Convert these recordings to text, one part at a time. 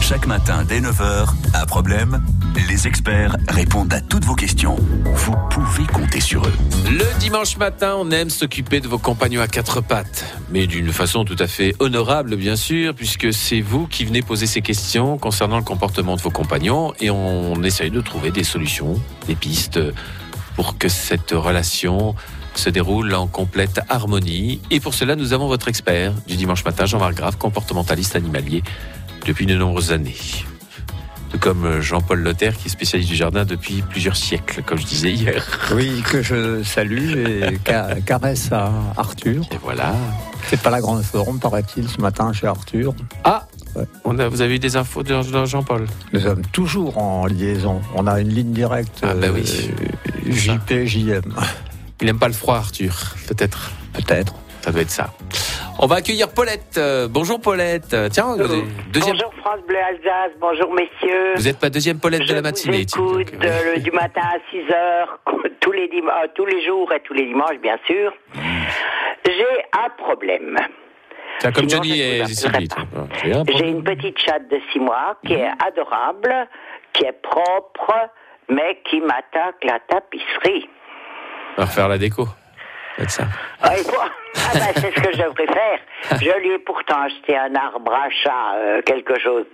Chaque matin dès 9h, un problème? Les experts répondent à toutes vos questions. Vous pouvez compter sur eux. Le dimanche matin, on aime s'occuper de vos compagnons à quatre pattes. Mais d'une façon tout à fait honorable, bien sûr, puisque c'est vous qui venez poser ces questions concernant le comportement de vos compagnons. Et on essaye de trouver des solutions, des pistes pour que cette relation se déroule en complète harmonie. Et pour cela, nous avons votre expert du dimanche matin, Jean-Marc Grave, comportementaliste animalier depuis de nombreuses années. Tout comme Jean-Paul Lothaire, qui est spécialiste du jardin depuis plusieurs siècles, comme je disais hier. Oui, que je salue et caresse à Arthur. Et voilà. C'est pas la grande forme, paraît-il, ce matin chez Arthur. Ah, ouais. Vous avez eu des infos de Jean-Paul? Nous sommes toujours en liaison. On a une ligne directe. Oui. JP, JM. Il n'aime pas le froid, Arthur, peut-être. Peut-être. Ça doit être ça. On va accueillir Paulette. Bonjour Paulette. Tiens, deuxième... Bonjour France Bleu Alsace, bonjour messieurs. Vous êtes ma deuxième Paulette de la matinée. Je vous écoute du matin à 6h, tous les jours et tous les dimanches bien sûr. J'ai un problème. C'est comme Sinon, Johnny et Sylvie. J'ai une petite chatte de 6 mois qui est adorable, qui est propre, mais qui m'attaque la tapisserie. On va refaire la déco. C'est ça. C'est ce que je devrais faire. Je lui ai pourtant acheté un arbre à chat, quelque chose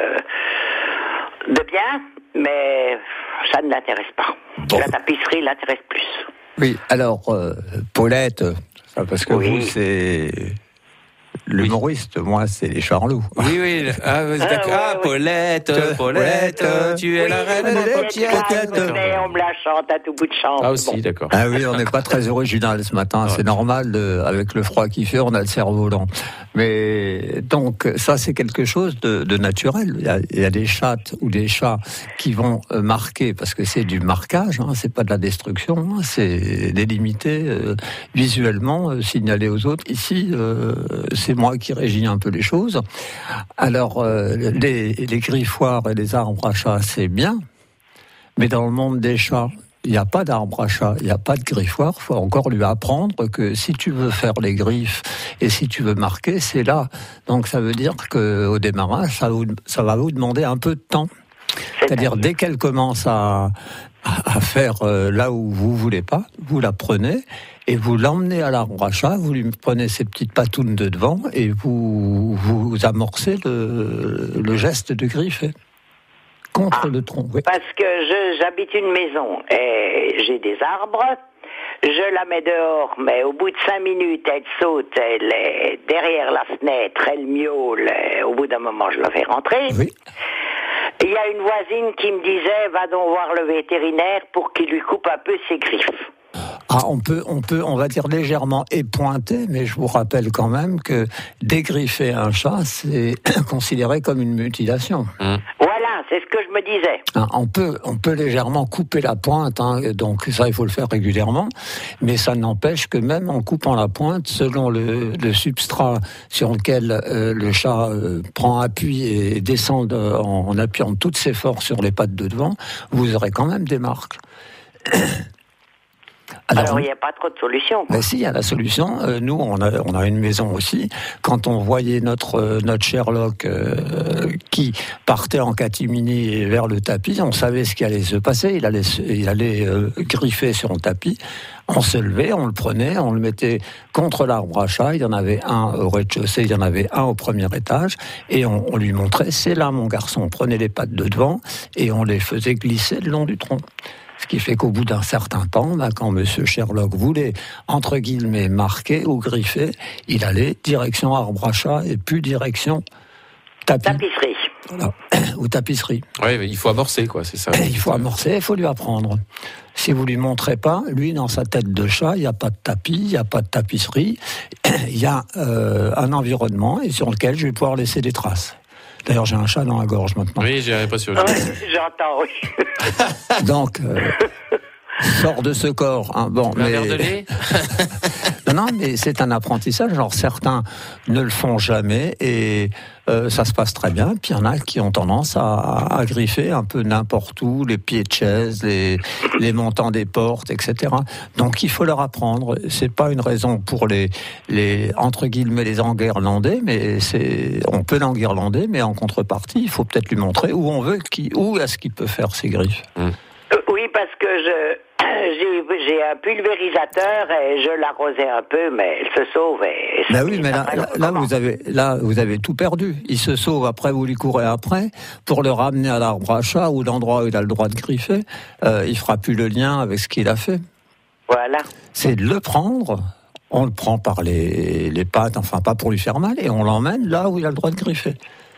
de bien, mais ça ne l'intéresse pas. Bon. La tapisserie l'intéresse plus. Oui, alors, Paulette, parce que oui. vous, c'est l'humoriste, moi, c'est les Charlots. Oui. D'accord. Paulette, tu es la reine des paupiètes. Mais on me la chante à tout bout de champ. Ah aussi, d'accord. Ah oui, on n'est pas très original ce matin, c'est normal, avec le froid qu'il fait, on a le cerveau lent. Mais donc, ça c'est quelque chose de naturel. Il y a des chattes ou des chats qui vont marquer, parce que c'est du marquage, hein, c'est pas de la destruction, hein, c'est délimité visuellement, signaler aux autres. Ici, c'est moi qui régis un peu les choses. Alors, les griffoirs et les arbres à chat, c'est bien, mais dans le monde des chats, il n'y a pas d'arbre à chat, il n'y a pas de griffoir. Il faut encore lui apprendre que si tu veux faire les griffes et si tu veux marquer, c'est là. Donc ça veut dire qu'au démarrage, ça va vous demander un peu de temps. C'est-à-dire dès qu'elle commence à faire là où vous voulez pas, vous la prenez et vous l'emmenez à l'arbre à chat, vous lui prenez ses petites patounes de devant et vous amorcez le geste de griffer. Contre le tronc, oui. Parce que j'habite une maison et j'ai des arbres, je la mets dehors, mais au bout de 5 minutes, elle saute, elle est derrière la fenêtre, elle miaule, au bout d'un moment, je la fais rentrer. Oui. Il y a une voisine qui me disait, va donc voir le vétérinaire pour qu'il lui coupe un peu ses griffes. Ah, on va dire légèrement épointer, mais je vous rappelle quand même que dégriffer un chat, c'est considéré comme une mutilation. Voilà, c'est ce que je me disais. Ah, on peut légèrement couper la pointe, hein, donc ça il faut le faire régulièrement, mais ça n'empêche que même en coupant la pointe, selon le substrat sur lequel le chat prend appui et descend en appuyant toutes ses forces sur les pattes de devant, vous aurez quand même des marques. Alors il n'y a pas trop de solution. Mais si, il y a la solution. Nous, on a une maison aussi. Quand on voyait notre Sherlock qui partait en catimini vers le tapis, on savait ce qui allait se passer. Il allait griffer sur le tapis. On se levait, on le prenait, on le mettait contre l'arbre à chat. Il y en avait un au rez-de-chaussée, il y en avait un au premier étage. Et on lui montrait, c'est là mon garçon. On prenait les pattes de devant et on les faisait glisser le long du tronc. Ce qui fait qu'au bout d'un certain temps, quand Monsieur Sherlock voulait, entre guillemets, marquer ou griffer, il allait direction arbre à chat et plus direction tapisserie. Voilà. Ou tapisserie. Oui, il faut amorcer, quoi, c'est ça. Il faut amorcer, il faut lui apprendre. Si vous lui montrez pas, lui, dans sa tête de chat, il n'y a pas de tapis, il n'y a pas de tapisserie, il y a un environnement et sur lequel je vais pouvoir laisser des traces. D'ailleurs, j'ai un chat dans la gorge maintenant. Oui, j'ai l'impression. J'entends, oui. Donc, sors de ce corps. Hein. Bon, un verre de lait. Non, mais c'est un apprentissage. Alors certains ne le font jamais et ça se passe très bien. Puis il y en a qui ont tendance à griffer un peu n'importe où, les pieds de chaise, les montants des portes, etc. Donc il faut leur apprendre. C'est pas une raison pour les entre guillemets les enguirlander, mais on peut l'enguirlander, mais en contrepartie, il faut peut-être lui montrer où est-ce qu'il peut faire ses griffes. Oui, parce que j'ai un pulvérisateur et je l'arrosais un peu, mais elle se sauve. Oui, mais là, vous avez tout perdu. Il se sauve, après vous lui courez après, pour le ramener à l'arbre à chat ou l'endroit où il a le droit de griffer. Il fera plus le lien avec ce qu'il a fait. Voilà. C'est de le prendre. On le prend par les pattes, enfin pas pour lui faire mal, et on l'emmène là où il a le droit de griffer.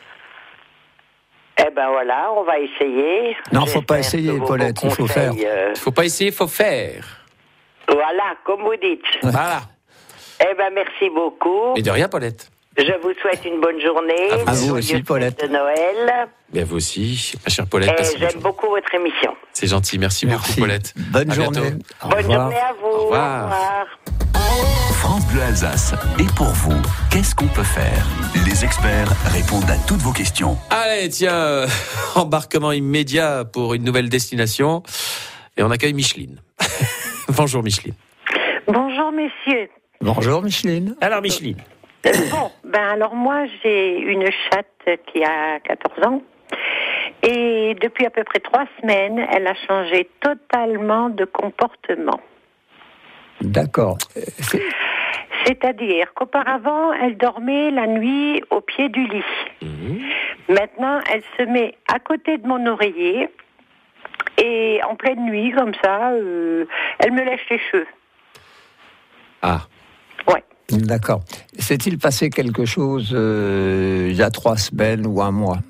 Eh ben voilà, on va essayer. Non, faut pas essayer, Paulette, il faut faire. Faut pas essayer, faut faire. Voilà, comme vous dites. Voilà. Eh ben merci beaucoup. Et de rien, Paulette. Je vous souhaite une bonne journée. À vous aussi, Paulette. De Noël. Bien, vous aussi, ma chère Paulette. Et j'aime beaucoup votre émission. C'est gentil, merci beaucoup, Paulette. Bonne journée. Bientôt. Bonne journée à vous. Au revoir. France Bleu Alsace. Et pour vous, qu'est-ce qu'on peut faire? Les experts répondent à toutes vos questions. Allez, tiens, embarquement immédiat pour une nouvelle destination. Et on accueille Micheline. Bonjour, Micheline. Bonjour, messieurs. Bonjour, Micheline. Alors, Micheline. Alors moi, j'ai une chatte qui a 14 ans. Et depuis à peu près 3 semaines, elle a changé totalement de comportement. D'accord. C'est-à-dire qu'auparavant, elle dormait la nuit au pied du lit. Maintenant, elle se met à côté de mon oreiller et en pleine nuit, comme ça, elle me lèche les cheveux. Ah. Ouais. D'accord. S'est-il passé quelque chose il y a 3 semaines ou un mois?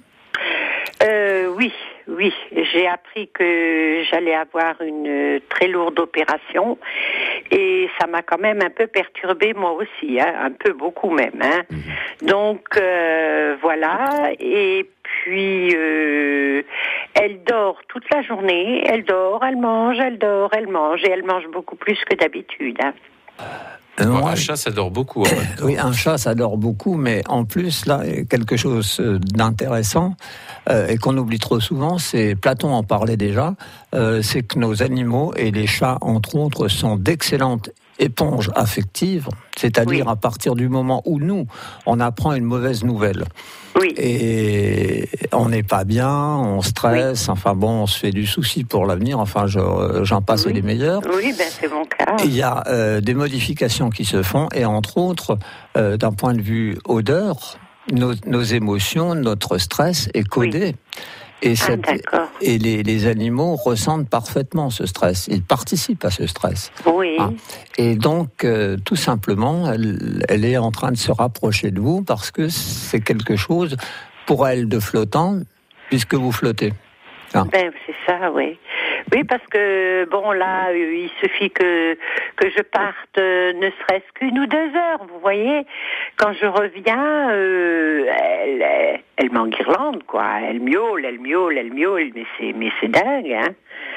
Oui. J'ai appris que j'allais avoir une très lourde opération et ça m'a quand même un peu perturbée moi aussi, un peu beaucoup même. Donc voilà, et puis elle dort toute la journée, elle dort, elle mange, elle dort, elle mange, et elle mange beaucoup plus que d'habitude. Un chat, ça dort beaucoup. En fait. Oui, un chat, ça dort beaucoup, mais en plus, là, quelque chose d'intéressant et qu'on oublie trop souvent, c'est, Platon en parlait déjà, c'est que nos animaux, et les chats, entre autres, sont d'excellentes éponges affectives, c'est-à-dire à partir du moment où nous, on apprend une mauvaise nouvelle. Oui. Et on n'est pas bien, on stresse, enfin bon, on se fait du souci pour l'avenir, enfin j'en passe les meilleurs. Oui, c'est mon cas. Il y a des modifications qui se font, et entre autres, d'un point de vue odeur, nos émotions, notre stress est codé. Et les animaux ressentent parfaitement ce stress. Ils participent à ce stress. Oui. Et donc, tout simplement, elle est en train de se rapprocher de vous parce que c'est quelque chose pour elle de flottant, puisque vous flottez. C'est ça, oui. Oui, parce que, là, il suffit que je parte ne serait-ce qu'1 ou 2 heures, vous voyez. Quand je reviens, elle m'enguirlande, quoi. Elle miaule, mais c'est dingue, hein.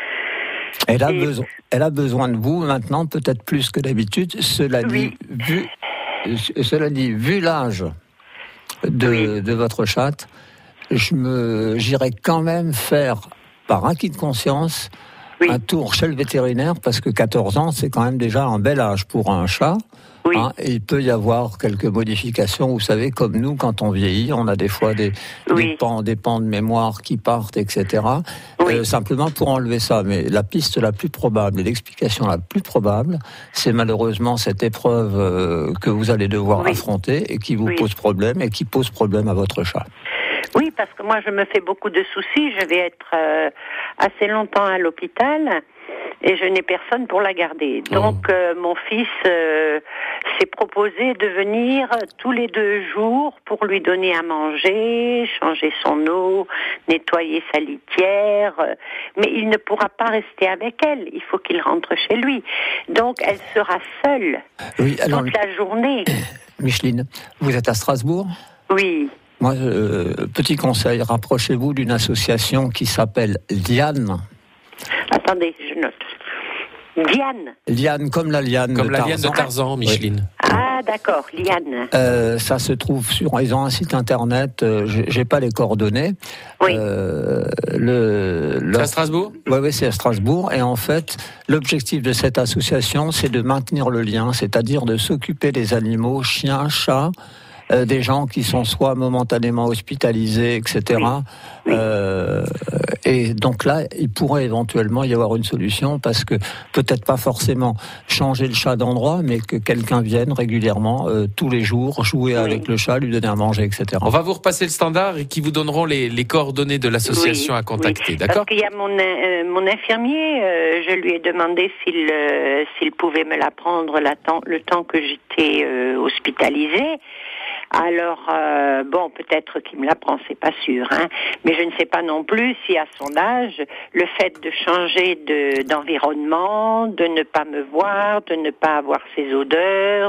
Elle a besoin de vous maintenant, peut-être plus que d'habitude. Cela dit, vu l'âge de votre chatte, j'irai quand même faire, par acquis de conscience, un tour chez le vétérinaire, parce que 14 ans, c'est quand même déjà un bel âge pour un chat. Oui. Il peut y avoir quelques modifications, vous savez, comme nous, quand on vieillit, on a des fois des pans de mémoire qui partent, etc. Simplement pour enlever ça. Mais la piste la plus probable, et l'explication la plus probable, c'est malheureusement cette épreuve que vous allez devoir affronter et qui vous pose problème, et qui pose problème à votre chat. Oui, parce que moi, je me fais beaucoup de soucis. Je vais être assez longtemps à l'hôpital et je n'ai personne pour la garder. Donc, mon fils s'est proposé de venir tous les 2 jours pour lui donner à manger, changer son eau, nettoyer sa litière. Mais il ne pourra pas rester avec elle. Il faut qu'il rentre chez lui. Donc, elle sera seule toute la journée. Micheline, vous êtes à Strasbourg ? Oui. Moi, petit conseil, rapprochez-vous d'une association qui s'appelle Diane. Attendez, je note. Liane, comme la liane Comme de la Tarzan. liane de Tarzan, Micheline. Ah, d'accord, liane. Ça se trouve ils ont un site internet, j'ai pas les coordonnées. Oui. C'est à Strasbourg ? Oui, c'est à Strasbourg. Et en fait, l'objectif de cette association, c'est de maintenir le lien, c'est-à-dire de s'occuper des animaux, chiens, chats, des gens qui sont soit momentanément hospitalisés, etc. Oui. Et donc là, il pourrait éventuellement y avoir une solution, parce que peut-être pas forcément changer le chat d'endroit, mais que quelqu'un vienne régulièrement, tous les jours, jouer avec le chat, lui donner à manger, etc. On va vous repasser le standard et qui vous donneront les coordonnées de l'association à contacter, d'accord ? Parce qu'il y a mon infirmier, je lui ai demandé s'il pouvait me la prendre le temps que j'étais hospitalisée. Alors, peut-être qu'il me la prend, c'est pas sûr, hein. Mais je ne sais pas non plus si à son âge, le fait de changer d'environnement, de ne pas me voir, de ne pas avoir ses odeurs,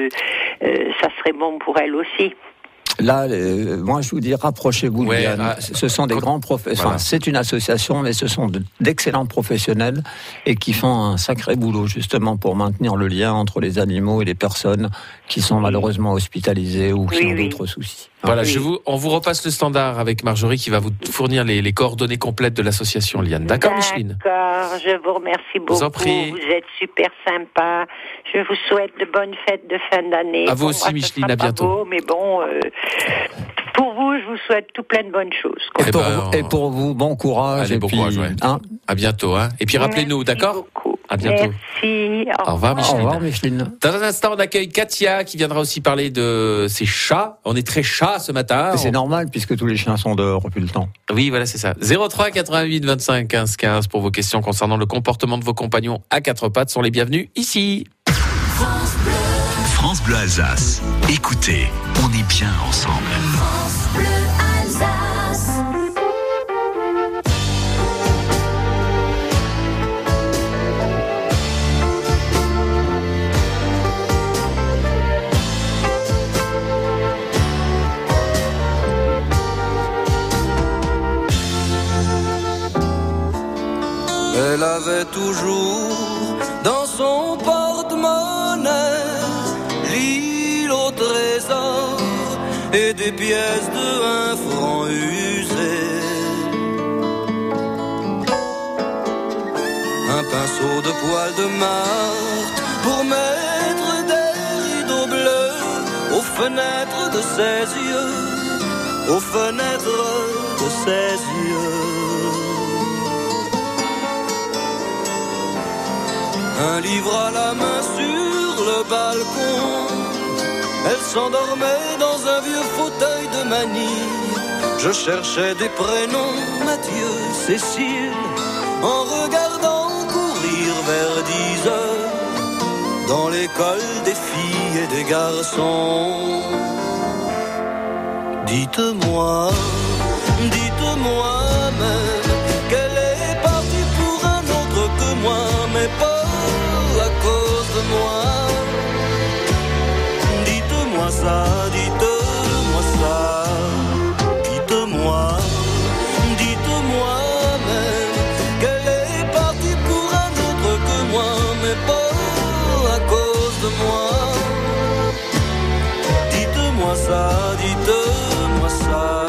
ça serait bon pour elle aussi. Là, moi, je vous dis, rapprochez-vous de Liane. Ce sont des grands professionnels. Voilà. C'est une association, mais ce sont d'excellents professionnels et qui font un sacré boulot, justement, pour maintenir le lien entre les animaux et les personnes qui sont malheureusement hospitalisées ou qui ont d'autres soucis. Voilà, on vous repasse le standard avec Marjorie qui va vous fournir les coordonnées complètes de l'association Liane. D'accord, Micheline ? D'accord, je vous remercie beaucoup. Vous en prie. Vous êtes super sympa. Je vous souhaite de bonnes fêtes de fin d'année. À vous aussi, Micheline, à bientôt. Beau, mais bon, pour vous, je vous souhaite tout plein de bonnes choses. Et pour vous, bon courage. Allez, bon courage, ouais. À bientôt, hein. Et puis rappelez-nous, d'accord ? Beaucoup. À bientôt. Merci. Au revoir, Micheline. Au revoir, Micheline. Dans un instant, on accueille Katia qui viendra aussi parler de ses chats. On est très chats ce matin. C'est normal puisque tous les chiens sont dehors depuis le temps. Oui, voilà, c'est ça. 03 88 25 15 15 pour vos questions concernant le comportement de vos compagnons à quatre pattes sont les bienvenus ici. France Bleu Alsace. Écoutez, on est bien ensemble. France Bleu Alsace. Elle avait toujours dans son porte-monnaie l'île au trésor et des pièces de 1 franc usées. Un pinceau de poil de Marthe pour mettre des rideaux bleus aux fenêtres de ses yeux, aux fenêtres de ses yeux. Un livre à la main sur le balcon, elle s'endormait dans un vieux fauteuil de manille. Je cherchais des prénoms, Mathieu, Cécile, en regardant courir vers 10 heures dans l'école des filles et des garçons. Dites-moi même qu'elle est partie pour un autre que moi, mais pas à cause de moi. Dites-moi ça, dites-moi ça. Dites-moi même qu'elle est partie pour un autre que moi, mais pas à cause de moi. Dites-moi ça, dites-moi ça.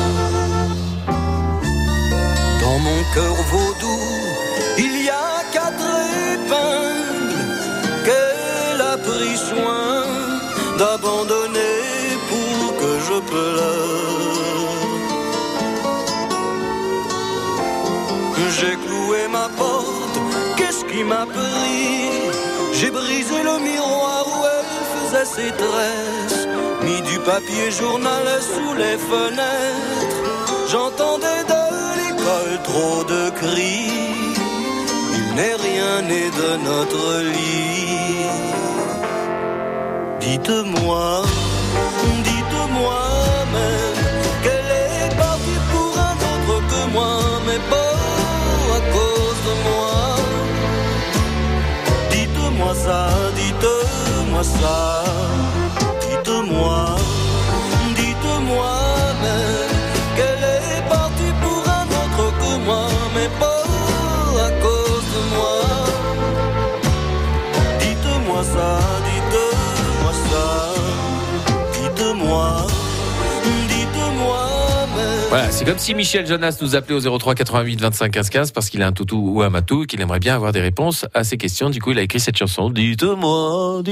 Dans mon cœur vaudou, il y a 4 épingles qu'elle a pris soin d'abandonner pour que je pleure. J'ai cloué ma porte, qu'est-ce qui m'a pris? J'ai brisé le miroir où elle faisait ses tresses, mis du papier journal sous les fenêtres. J'entendais de l'école trop de cris, il n'est rien né de notre lit. Dites-moi même qu'elle est partie pour un autre que moi, mais pas à cause de moi. Dites-moi ça, dites-moi ça. Dites-moi même qu'elle est partie pour un autre que moi, mais pas à cause de moi. C'est comme si Michel Jonas nous appelait au 03 88 25 15 15 parce qu'il a un toutou ou un matou et qu'il aimerait bien avoir des réponses à ses questions. Du coup, il a écrit cette chanson. Dites-moi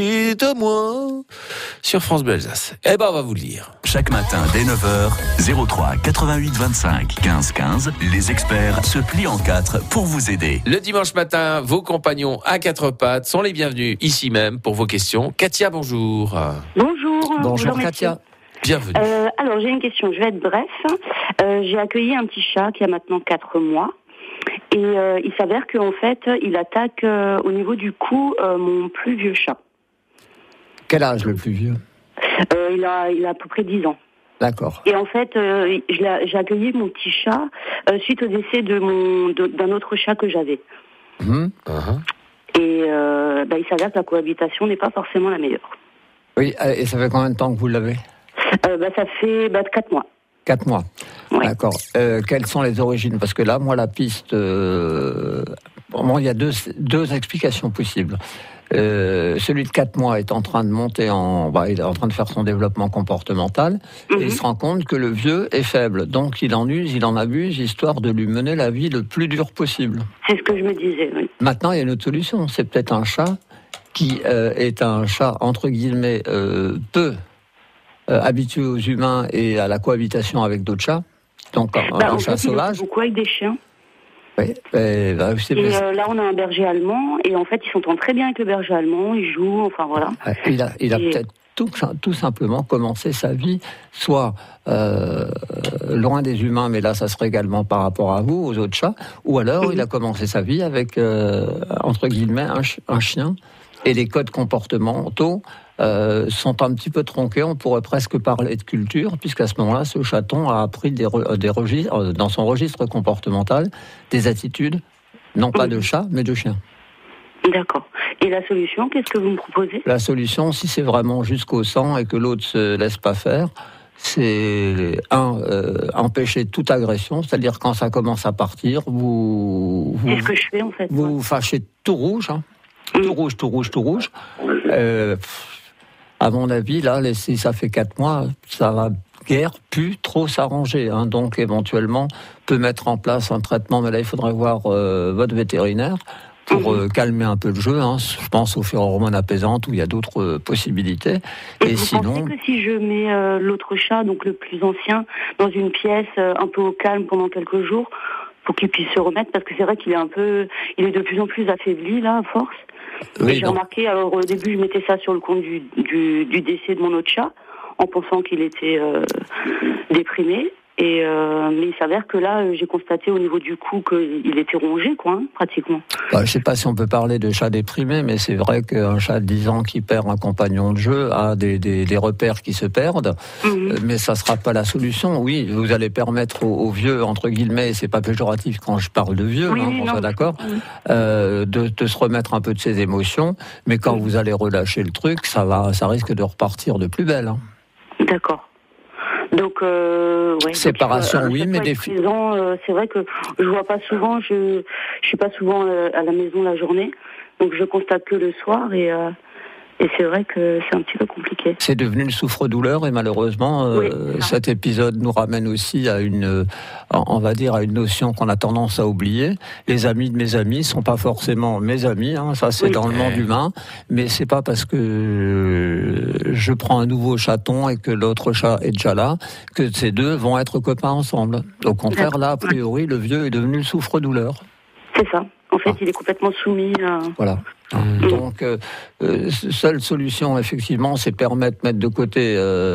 sur France Bleu Alsace. Eh ben, on va vous le lire. Chaque matin dès 9h, 03 88 25 15 15, les experts se plient en quatre pour vous aider. Le dimanche matin, vos compagnons à quatre pattes sont les bienvenus ici même pour vos questions. Katia, bonjour. Bonjour Katia. Bienvenue. Alors, j'ai une question, je vais être bref. J'ai accueilli un petit chat qui a maintenant 4 mois. Et il s'avère qu'en fait, il attaque au niveau du cou mon plus vieux chat. Quel âge le plus vieux? Il a à peu près 10 ans. D'accord. Et en fait, j'ai accueilli mon petit chat suite au décès d'un autre chat que j'avais. Et il s'avère que la cohabitation n'est pas forcément la meilleure. Oui, et ça fait combien de temps que vous l'avez? Ça fait 4 mois. 4 mois. Ouais. D'accord. Quelles sont les origines? Parce que là, moi, la piste... il y a deux explications possibles. Celui de 4 mois est en train de monter il est en train de faire son développement comportemental, et il se rend compte que le vieux est faible. Donc, il en use, il en abuse, histoire de lui mener la vie le plus dure possible. C'est ce que je me disais, oui. Maintenant, il y a une autre solution. C'est peut-être un chat qui est un chat, entre guillemets, peu habitué aux humains et à la cohabitation avec d'autres chats. Donc, un chat sauvage. Il est beaucoup avec des chiens. Oui. Là, on a un berger allemand, et en fait, ils s'entendent très bien avec le berger allemand, ils jouent, enfin voilà. Il a peut-être tout simplement commencé sa vie, soit loin des humains, mais là, ça serait également par rapport à vous, aux autres chats, ou alors il a commencé sa vie avec, entre guillemets, un chien, et les codes comportementaux sont un petit peu tronqués. On pourrait presque parler de culture, puisqu'à ce moment-là, ce chaton a appris des registres, dans son registre comportemental, des attitudes, non pas de chat, mais de chien. D'accord. Et la solution, qu'est-ce que vous me proposez? La solution, si c'est vraiment jusqu'au sang et que l'autre se laisse pas faire, c'est empêcher toute agression, c'est-à-dire quand ça commence à partir, c'est ce que je fais en fait. Vous fâchez tout rouge, tout rouge. À mon avis, là, si ça fait 4 mois, ça va guère plus trop s'arranger. Donc, éventuellement, peut mettre en place un traitement, mais là, il faudrait voir votre vétérinaire pour calmer un peu le jeu. Je pense aux phéromones apaisantes, où il y a d'autres possibilités. Et vous pensez que si je mets l'autre chat, donc le plus ancien, dans une pièce un peu au calme pendant quelques jours, pour qu'il puisse se remettre, parce que c'est vrai qu'il est de plus en plus affaibli, là, à force. Oui, j'ai remarqué, alors au début, je mettais ça sur le compte du décès de mon autre chat, en pensant qu'il était déprimé. Mais il s'avère que là, j'ai constaté au niveau du cou qu'il était rongé, pratiquement. Je ne sais pas si on peut parler de chat déprimé, mais c'est vrai qu'un chat de 10 ans qui perd un compagnon de jeu a des repères qui se perdent, mais ça ne sera pas la solution. Oui, vous allez permettre aux vieux, entre guillemets, c'est pas péjoratif quand je parle de vieux, on soit d'accord, de se remettre un peu de ses émotions, mais quand vous allez relâcher le truc, ça risque de repartir de plus belle. D'accord. Donc, séparation, oui, mais des présent, c'est vrai que je vois pas souvent, je suis pas souvent à la maison la journée, donc je constate que le soir et c'est vrai que c'est un petit peu compliqué. C'est devenu une souffre-douleur et malheureusement, cet épisode nous ramène aussi à une notion qu'on a tendance à oublier. Les amis de mes amis sont pas forcément mes amis, ça c'est dans le monde humain, mais c'est pas parce que je prends un nouveau chaton et que l'autre chat est déjà là que ces deux vont être copains ensemble. Au contraire, là, a priori, le vieux est devenu le souffre-douleur. C'est ça. En fait, il est complètement soumis à... Voilà. Donc, seule solution, effectivement, c'est mettre de côté,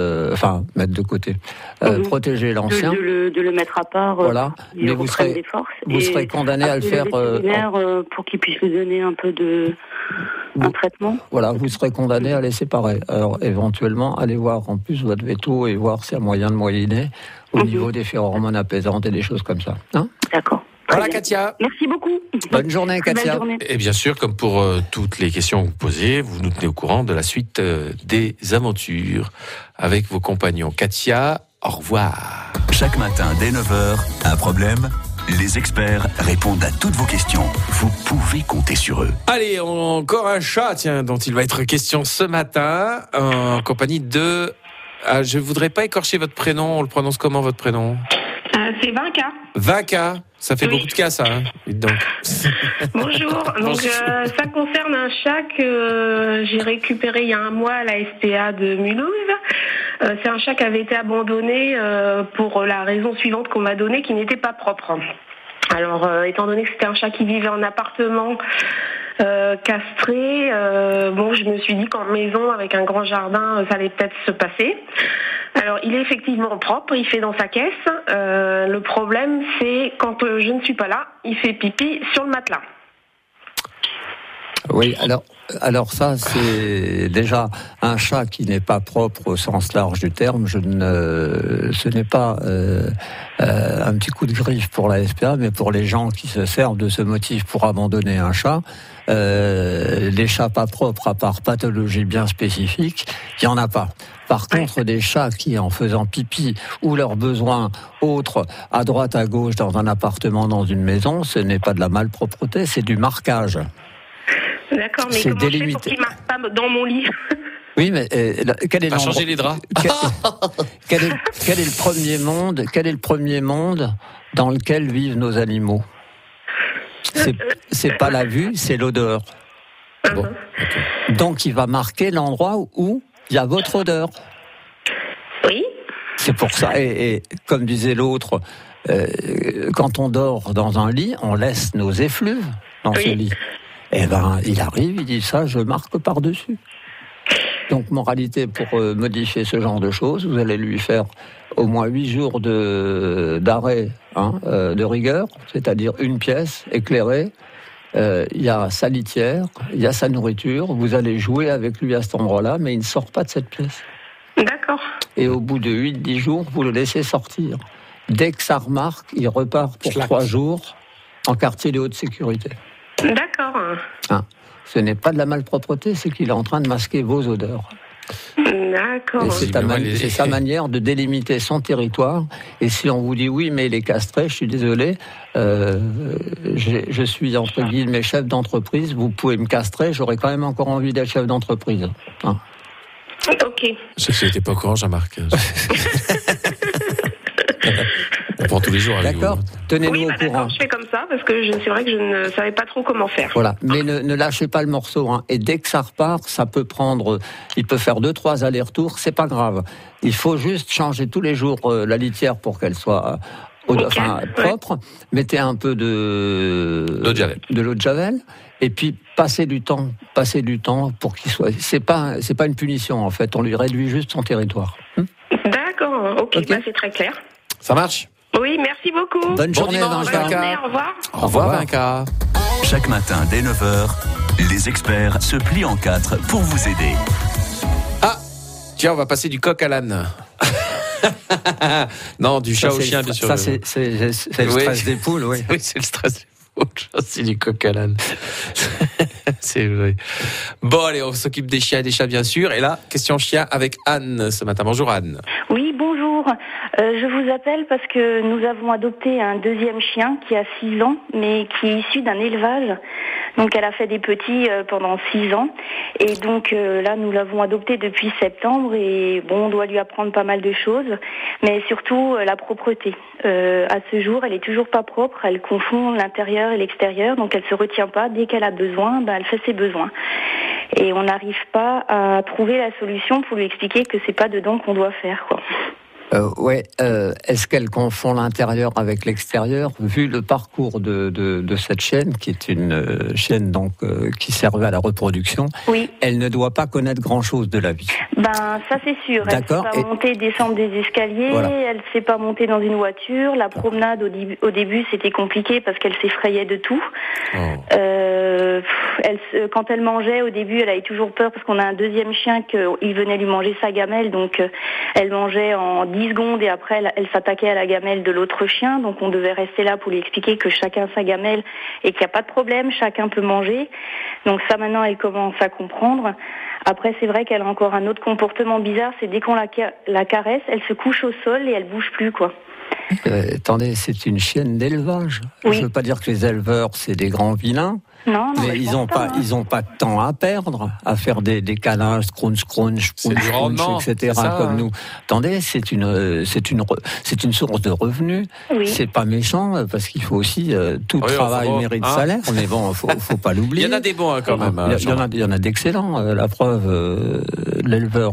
protéger l'ancien. De le mettre à part, mais vous serez condamné à le faire... pour qu'il puisse lui donner un peu un traitement. Voilà, vous serez condamné à les séparer. Alors, éventuellement, allez voir en plus votre véto et voir s'il y a moyen de moyenner au niveau des phéromones apaisantes et des choses comme ça. D'accord. Voilà, Katia. Merci beaucoup. Bonne journée, Katia. Et bien sûr, comme pour toutes les questions que vous posez, vous nous tenez au courant de la suite des aventures avec vos compagnons. Katia, au revoir. Chaque matin, dès 9h, un problème? Les experts répondent à toutes vos questions. Vous pouvez compter sur eux. Allez, encore un chat, dont il va être question ce matin, en compagnie de... je voudrais pas écorcher votre prénom. On le prononce comment, votre prénom? C'est 20K. 20K, ça fait beaucoup de cas, ça. Hein. Donc. Bonjour. Donc, ça concerne un chat que j'ai récupéré il y a un mois à la SPA de Mulhouse. C'est un chat qui avait été abandonné pour la raison suivante qu'on m'a donnée, qui n'était pas propre. Alors, étant donné que c'était un chat qui vivait en appartement castré, je me suis dit qu'en maison, avec un grand jardin, ça allait peut-être se passer. Alors, il est effectivement propre, il fait dans sa caisse. Le problème, c'est quand je ne suis pas là, il fait pipi sur le matelas. Oui, alors ça, c'est déjà un chat qui n'est pas propre au sens large du terme. Ce n'est pas un petit coup de griffe pour la SPA, mais pour les gens qui se servent de ce motif pour abandonner un chat. Les chats pas propres, à part pathologie bien spécifique, il n'y en a pas. Par contre, des chats qui, en faisant pipi ou leurs besoins autres, à droite, à gauche, dans un appartement, dans une maison, ce n'est pas de la malpropreté, c'est du marquage. D'accord, mais comment je fais pour qu'il ne marque pas dans mon lit? Oui, mais quel est l'endroit... changer les draps. Quel est le premier monde dans lequel vivent nos animaux? C'est pas la vue, c'est l'odeur. Bon. Donc il va marquer l'endroit où il y a votre odeur. Oui. C'est pour ça, et comme disait l'autre, quand on dort dans un lit, on laisse nos effluves dans ce lit. Eh ben, il arrive, il dit ça, je marque par-dessus. Donc, moralité, pour modifier ce genre de choses, vous allez lui faire au moins 8 jours d'arrêt de rigueur, c'est-à-dire une pièce éclairée. Il y a sa litière, il y a sa nourriture. Vous allez jouer avec lui à cet endroit-là, mais il ne sort pas de cette pièce. D'accord. Et au bout de 8-10 jours, vous le laissez sortir. Dès que ça remarque, il repart pour 3 jours en quartier de haute sécurité. D'accord. Ce n'est pas de la malpropreté, c'est qu'il est en train de masquer vos odeurs. D'accord. Et c'est sa manière de délimiter son territoire. Et si on vous dit oui, mais il est castré, je suis désolé, je suis entre guillemets chef d'entreprise, vous pouvez me castrer, j'aurais quand même encore envie d'être chef d'entreprise. Ok. Je sais que c'était pas au courant, Jean-Marc. On prend tous les jours avec D'accord. vous. Tenez-nous au courant. Je fais comme ça parce que c'est vrai que je ne savais pas trop comment faire. Voilà, mais ne lâchez pas le morceau. Et dès que ça repart, il peut faire 2-3 allers-retours, c'est pas grave. Il faut juste changer tous les jours la litière pour qu'elle soit propre. Mettez un peu de l'eau de Javel. Et puis passez du temps pour qu'il soit. C'est pas une punition en fait. On lui réduit juste son territoire. D'accord. Ok. C'est très clair. Ça marche. Oui, merci beaucoup. Bonne journée, Vinca. Au revoir. Au revoir, Vinca. Chaque matin, dès 9h, les experts se plient en 4 pour vous aider. Ah, tiens, on va passer du coq à l'âne. Non, du chat au chien, bien sûr. Ça, c'est le stress des poules, oui. Oui, c'est le stress des poules. C'est du coq à l'âne. C'est vrai. Bon, allez, on s'occupe des chiens et des chats, bien sûr. Et là, question chien avec Anne ce matin. Bonjour, Anne. Oui, bonjour. Je vous appelle parce que nous avons adopté un deuxième chien qui a 6 ans, mais qui est issu d'un élevage. Donc elle a fait des petits pendant 6 ans. Et donc là, nous l'avons adopté depuis septembre. Et bon, on doit lui apprendre pas mal de choses. Mais surtout, la propreté. À ce jour, elle est toujours pas propre. Elle confond l'intérieur et l'extérieur. Donc elle se retient pas. Dès qu'elle a besoin, elle fait ses besoins. Et on n'arrive pas à trouver la solution pour lui expliquer que c'est pas dedans qu'on doit faire, quoi. Est-ce qu'elle confond l'intérieur avec l'extérieur? Vu le parcours de cette chienne, qui est une chienne donc qui servait à la reproduction, oui. Elle ne doit pas connaître grand-chose de la vie. Ça c'est sûr. D'accord. Elle ne sait pas monter et descendre des escaliers, voilà. Elle ne sait pas monter dans une voiture. La promenade au début c'était compliqué parce qu'elle s'effrayait de tout. Quand elle mangeait au début, elle avait toujours peur parce qu'on a un deuxième chien qu'il venait lui manger sa gamelle, donc elle mangeait en 10 secondes et après elle s'attaquait à la gamelle de l'autre chien, donc on devait rester là pour lui expliquer que chacun sa gamelle et qu'il n'y a pas de problème, chacun peut manger. Donc ça maintenant elle commence à comprendre. Après c'est vrai qu'elle a encore un autre comportement bizarre, c'est dès qu'on la caresse, elle se couche au sol et elle bouge plus, quoi. Attendez, c'est une chienne d'élevage. Oui. Je ne veux pas dire que les éleveurs c'est des grands vilains, Mais ils n'ont pas de temps à perdre, à faire des câlins, scrunch, etc. Comme nous. Attendez, c'est une source de revenus. Oui. C'est pas méchant parce qu'il faut aussi tout travail mérite salaire. Mais bon, faut pas l'oublier. Il y en a des bons quand même. Il y en a d'excellents. La preuve, l'éleveur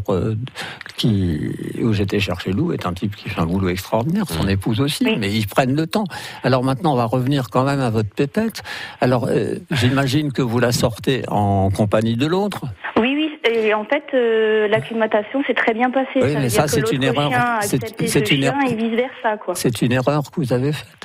où j'étais chercher Lou est un type qui fait un boulot extraordinaire. Son épouse aussi, mais ils prennent le temps. Alors maintenant, on va revenir quand même à votre pépette. Alors j'imagine que vous la sortez en compagnie de l'autre. Oui. Et en fait, l'acclimatation s'est très bien passée. Oui, mais ça, c'est une erreur. C'est une erreur. Et vice versa, quoi. C'est une erreur que vous avez faite.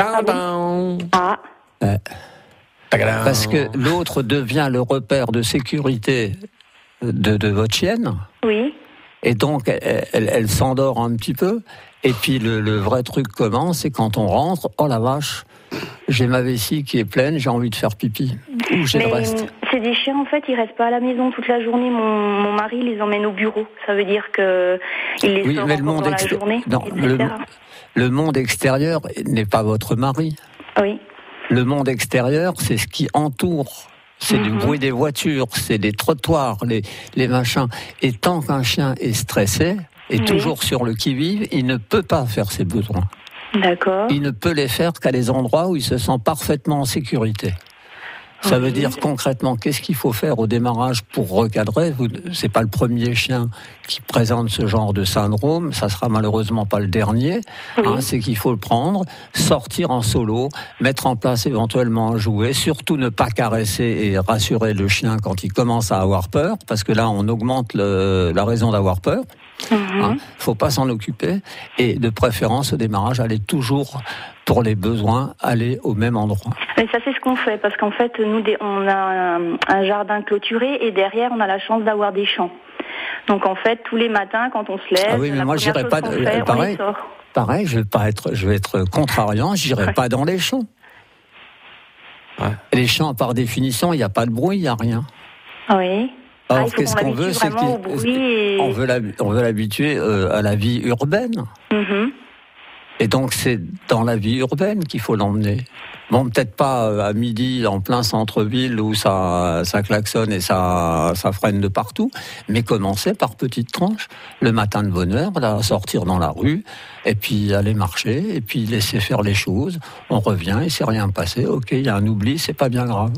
Parce que l'autre devient le repère de sécurité de votre chienne. Oui. Et donc, elle s'endort un petit peu. Et puis, le vrai truc commence, c'est quand on rentre, oh la vache, j'ai ma vessie qui est pleine, j'ai envie de faire pipi. Ou j'ai le reste. C'est des chiens, en fait, ils restent pas à la maison toute la journée. Mon mari les emmène au bureau. Ça veut dire que il les sort pendant la journée, etc. Le monde extérieur n'est pas votre mari. Oui. Le monde extérieur, c'est ce qui entoure. C'est du bruit des voitures, c'est des trottoirs, les machins. Et tant qu'un chien est stressé, et toujours sur le qui-vive, il ne peut pas faire ses besoins. D'accord. Il ne peut les faire qu'à des endroits où il se sent parfaitement en sécurité. Ça veut dire concrètement, qu'est-ce qu'il faut faire au démarrage pour recadrer ? C'est pas le premier chien qui présente ce genre de syndrome, ça sera malheureusement pas le dernier. C'est qu'il faut le prendre, sortir en solo, mettre en place éventuellement un jouet, surtout ne pas caresser et rassurer le chien quand il commence à avoir peur, parce que là on augmente la raison d'avoir peur. Faut pas s'en occuper, et de préférence au démarrage, aller toujours pour les besoins, aller au même endroit. Mais ça, c'est ce qu'on fait, parce qu'en fait, nous, on a un jardin clôturé, et derrière, on a la chance d'avoir des champs. Donc, en fait, tous les matins, quand on se lève, mais moi, j'irai pas. Pareil, je vais être contrariant. J'irai pas dans les champs. Ouais. Les champs, par définition, il n'y a pas de bruit, il n'y a rien. Oui. Alors, qu'est-ce qu'on veut, c'est qu'on veut l'habituer à la vie urbaine. Et donc, c'est dans la vie urbaine qu'il faut l'emmener. Bon, peut-être pas à midi, en plein centre-ville, où ça klaxonne et ça freine de partout, mais commencer par petites tranches. Le matin de bonne heure, là, sortir dans la rue, et puis aller marcher, et puis laisser faire les choses. On revient, il s'est rien passé. Ok, il y a un oubli, c'est pas bien grave.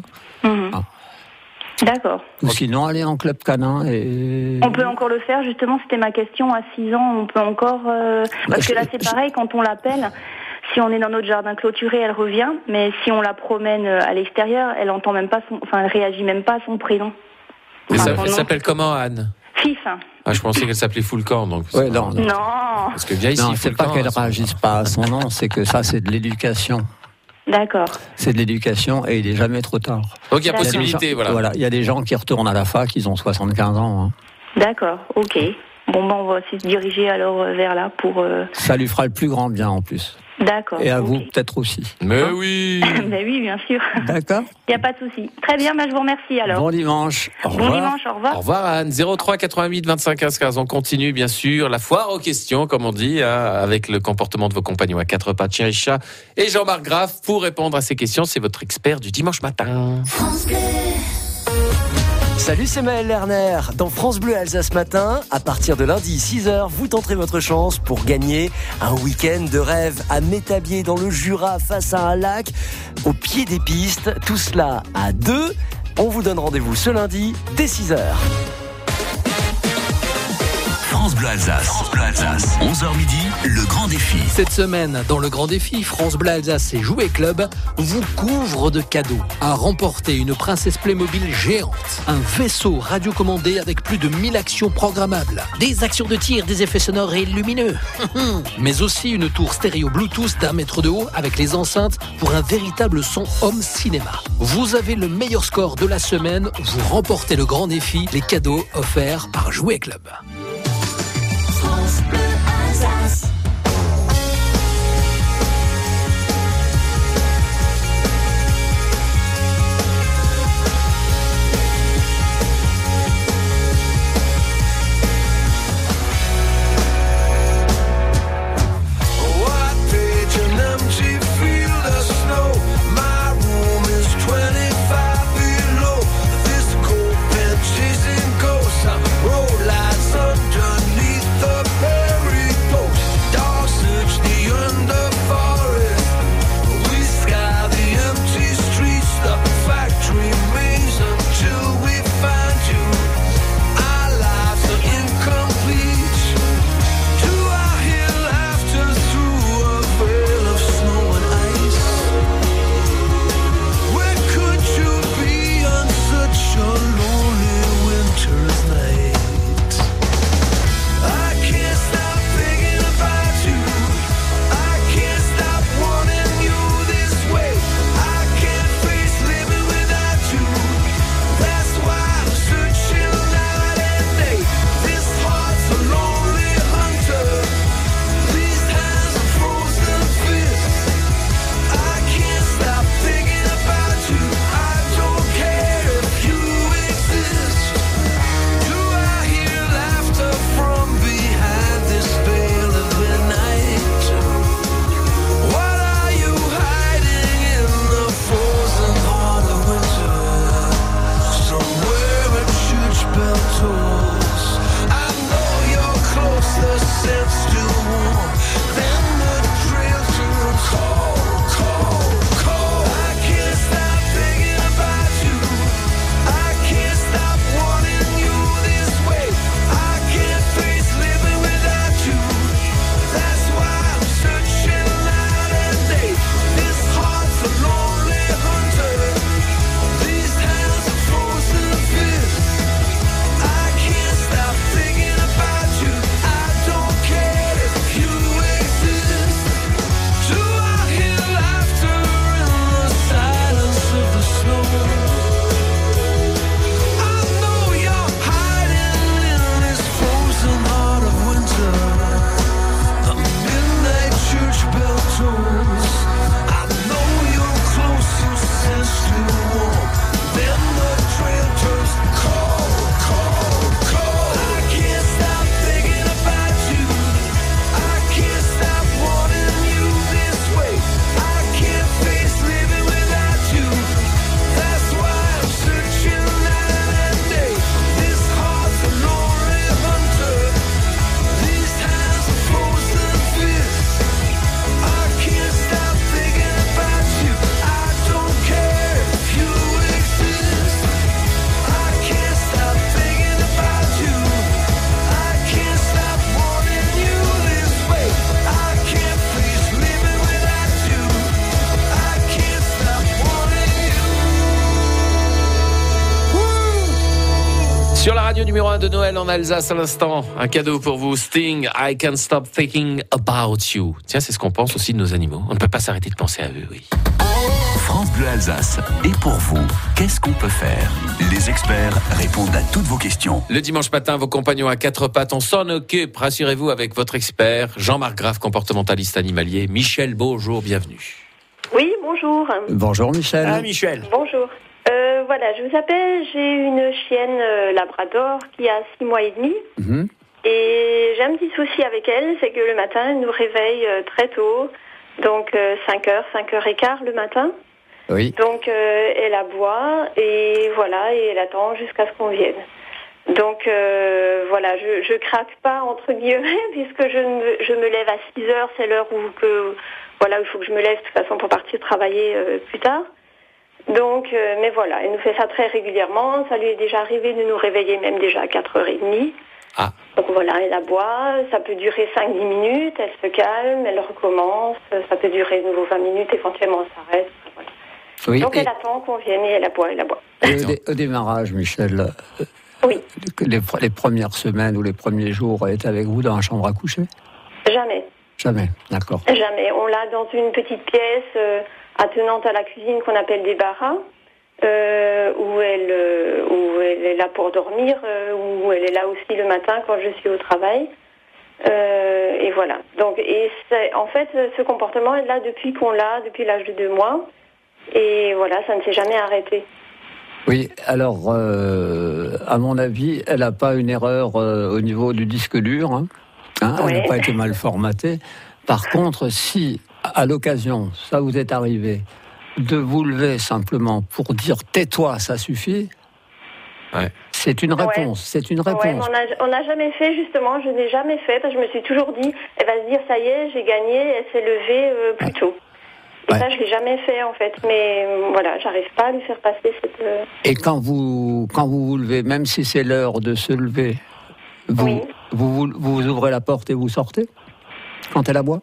D'accord. Ou sinon, aller en club canin et... On peut encore le faire, justement, c'était ma question. À 6 ans, on peut encore... parce que là, c'est pareil, quand on l'appelle, si on est dans notre jardin clôturé, elle revient, mais si on la promène à l'extérieur, elle entend même pas elle réagit même pas à son prénom. Et ça s'appelle comment, Anne ? Fif. Je pensais qu'elle s'appelait Foulcan, donc... Non. Parce que bien ici, non, c'est pas qu'elle réagisse pas à son nom, c'est que ça, c'est de l'éducation. D'accord. C'est de l'éducation et il n'est jamais trop tard. Donc il y a possibilité, voilà. Il y a des gens qui retournent à la fac, ils ont 75 ans. D'accord, ok. Bon, on va se diriger alors vers là pour... Ça lui fera le plus grand bien en plus. D'accord. Et à vous peut-être aussi. Mais oui. Mais oui, bien sûr. D'accord. Il n'y a pas de souci. Très bien, je vous remercie alors. Bon dimanche. Bon dimanche, au revoir. Au revoir Anne. 03 88 25 15 15. On continue bien sûr la foire aux questions, comme on dit, avec le comportement de vos compagnons à quatre pattes, chien et chat. Et Jean-Marc Graff pour répondre à ces questions. C'est votre expert du dimanche matin. France Bleu. Salut, c'est Maël Lerner. Dans France Bleu Alsace Matin, à partir de lundi 6h, vous tenterez votre chance pour gagner un week-end de rêve à Métabier dans le Jura face à un lac, au pied des pistes. Tout cela à 2. On vous donne rendez-vous ce lundi dès 6h. France Bleu Alsace. 11h midi, le grand défi. Cette semaine, dans le grand défi, France Bleu Alsace et Jouet Club vous couvre de cadeaux. À remporter une princesse Playmobil géante, un vaisseau radiocommandé avec plus de 1000 actions programmables, des actions de tir, des effets sonores et lumineux, mais aussi une tour stéréo Bluetooth d'1 mètre de haut avec les enceintes pour un véritable son home cinéma. Vous avez le meilleur score de la semaine, vous remportez le grand défi, les cadeaux offerts par Jouet Club. France Bleu Alsace. What page an empty field of snow. My room is 25. radio numéro 1 de Noël en Alsace à l'instant. Un cadeau pour vous, Sting, I Can't Stop Thinking About You. Tiens, c'est ce qu'on pense aussi de nos animaux. On ne peut pas s'arrêter de penser à eux, oui. France Bleu Alsace. Et pour vous, qu'est-ce qu'on peut faire? Les experts répondent à toutes vos questions. Le dimanche matin, vos compagnons à quatre pattes, on s'en occupe. Rassurez-vous avec votre expert, Jean-Marc Graff, comportementaliste animalier. Michel, bonjour, bienvenue. Oui, bonjour. Bonjour Michel. Ah, Michel. Bonjour. Voilà, je vous appelle, j'ai une chienne labrador qui a 6 mois et demi. Et j'ai un petit souci avec elle, c'est que le matin, elle nous réveille très tôt, donc 5h, 5h15 le matin. Oui. Donc elle aboie et voilà, et elle attend jusqu'à ce qu'on vienne. Donc voilà, je craque pas entre guillemets puisque je me lève à 6h, c'est l'heure où il faut que je me lève de toute façon pour partir travailler plus tard. Donc, mais voilà, elle nous fait ça très régulièrement. Ça lui est déjà arrivé de nous réveiller même déjà à 4h30. Ah. Donc voilà, elle aboie, ça peut durer 5-10 minutes, elle se calme, elle recommence, ça peut durer de nouveau 20 minutes, éventuellement elle s'arrête. Voilà. Oui, donc elle attend qu'on vienne et elle aboie. Au démarrage, Michel, oui. les premières semaines ou les premiers jours, elle est avec vous dans la chambre à coucher? Jamais, d'accord. Jamais. On l'a dans une petite pièce attenante à la cuisine qu'on appelle des baras, où elle est là pour dormir, où elle est là aussi le matin quand je suis au travail. Et voilà. Donc, en fait, ce comportement est là depuis depuis l'âge de 2 mois. Et voilà, ça ne s'est jamais arrêté. Oui, alors, à mon avis, elle n'a pas une erreur au niveau du disque dur. Elle n'a pas été mal formatée. Par contre, si, à l'occasion, ça vous est arrivé, de vous lever simplement pour dire « tais-toi, ça suffit », c'est une réponse. C'est une réponse. Ouais, on n'a jamais fait, justement, je n'ai jamais fait, parce que je me suis toujours dit, elle va se dire, ça y est, j'ai gagné, elle s'est levée plus tôt. Et ça, je ne l'ai jamais fait, en fait. Mais voilà, j'arrive pas à lui faire passer cette... Et quand vous vous levez, même si c'est l'heure de se lever, vous ouvrez la porte et vous sortez quand elle aboie?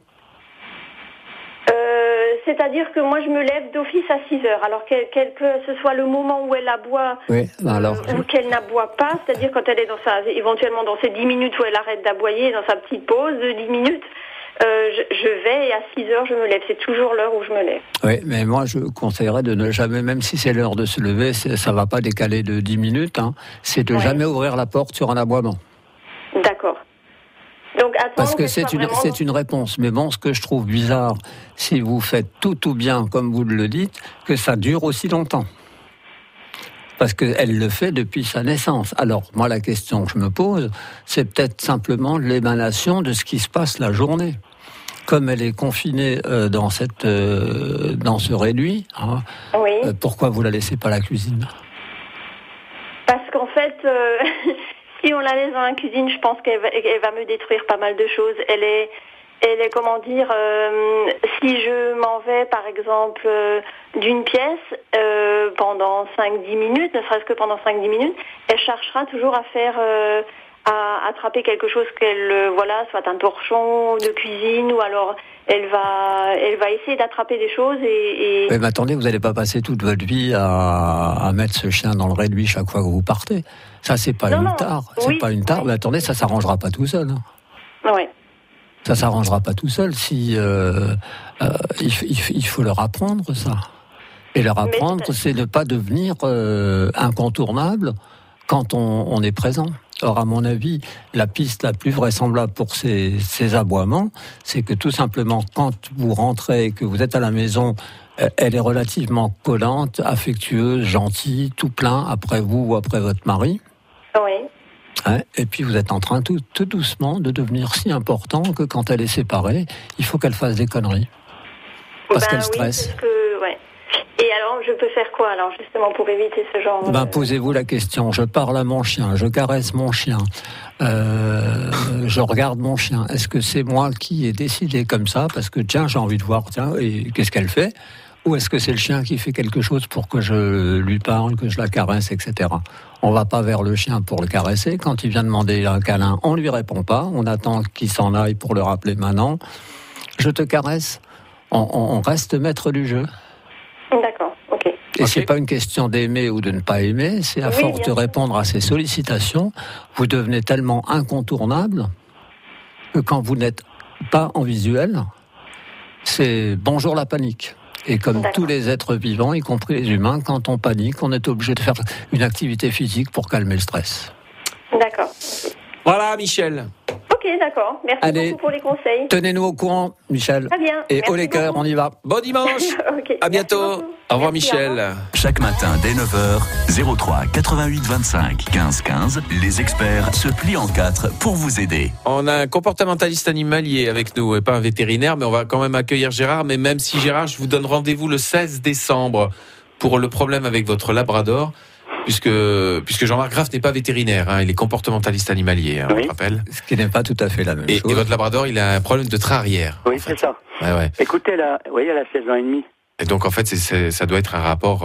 C'est-à-dire que moi, je me lève d'office à 6h, alors que ce soit le moment où elle aboie ou qu'elle n'aboie pas, c'est-à-dire quand elle est éventuellement dans ces 10 minutes où elle arrête d'aboyer, dans sa petite pause de 10 minutes, je vais et à 6h, je me lève. C'est toujours l'heure où je me lève. Oui, mais moi, je conseillerais de ne jamais, même si c'est l'heure de se lever, ça ne va pas décaler de 10 minutes, c'est de jamais ouvrir la porte sur un aboiement. D'accord. Donc, parce que c'est une réponse. Mais bon, ce que je trouve bizarre, si vous faites tout bien, comme vous le dites, que ça dure aussi longtemps. Parce qu'elle le fait depuis sa naissance. Alors, moi, la question que je me pose, c'est peut-être simplement l'émanation de ce qui se passe la journée. Comme elle est confinée dans ce réduit, pourquoi vous la laissez pas à la cuisine? Parce qu'en fait... Si on la laisse dans la cuisine, je pense qu'elle va me détruire pas mal de choses. Elle est comment dire, si je m'en vais, par exemple, d'une pièce pendant 5-10 minutes, ne serait-ce que pendant 5-10 minutes, elle cherchera toujours à faire, à attraper quelque chose soit un torchon de cuisine, ou alors elle va essayer d'attraper des choses et... Mais attendez, vous n'allez pas passer toute votre vie à mettre ce chien dans le réduit chaque fois que vous partez. Ça, c'est pas une tare. C'est pas une tare. Mais attendez, ça s'arrangera pas tout seul. Oui. Ça s'arrangera pas tout seul. Si il faut leur apprendre ça. Et leur apprendre, c'est ne pas devenir incontournable quand on est présent. Or, à mon avis, la piste la plus vraisemblable pour ces aboiements, c'est que tout simplement, quand vous rentrez et que vous êtes à la maison, elle est relativement collante, affectueuse, gentille, tout plein après vous ou après votre mari. Oui. Et puis vous êtes en train tout doucement de devenir si important que quand elle est séparée, il faut qu'elle fasse des conneries. Parce qu'elle stresse. Et alors, je peux faire quoi, alors, justement, pour éviter ce genre... Posez-vous la question. Je parle à mon chien, je caresse mon chien, je regarde mon chien. Est-ce que c'est moi qui ai décidé comme ça, parce que, tiens, j'ai envie de voir, et qu'est-ce qu'elle fait? Ou est-ce que c'est le chien qui fait quelque chose pour que je lui parle, que je la caresse, etc. On va pas vers le chien pour le caresser. Quand il vient demander un câlin, on lui répond pas. On attend qu'il s'en aille pour le rappeler maintenant. Je te caresse. On reste maître du jeu. D'accord, ok. Et c'est pas une question d'aimer ou de ne pas aimer, c'est à force de répondre à ces sollicitations, vous devenez tellement incontournable que quand vous n'êtes pas en visuel, c'est bonjour la panique. Et comme tous les êtres vivants, y compris les humains, quand on panique, on est obligé de faire une activité physique pour calmer le stress. D'accord. Voilà, Michel. Ok, d'accord. Merci beaucoup pour les conseils. Tenez-nous au courant, Michel. Très bien. Et haut les cœurs, on y va. Bon dimanche. Okay. À bientôt. Au revoir, Michel. Chaque matin dès 9h, 03 88 25 15 15, les experts se plient en 4 pour vous aider. On a un comportementaliste animalier avec nous, et pas un vétérinaire, mais on va quand même accueillir Gérard. Mais même si Gérard, je vous donne rendez-vous le 16 décembre pour le problème avec votre labrador, puisque Jean-Marc Graff n'est pas vétérinaire, hein, il est comportementaliste animalier, hein, on le rappelle. Ce qui n'est pas tout à fait la même chose. Et votre labrador, il a un problème de train arrière. Oui, c'est ça. Ouais. Écoutez, là, vous voyez, elle a 16 ans et demi. Et donc, en fait, ça doit être un rapport...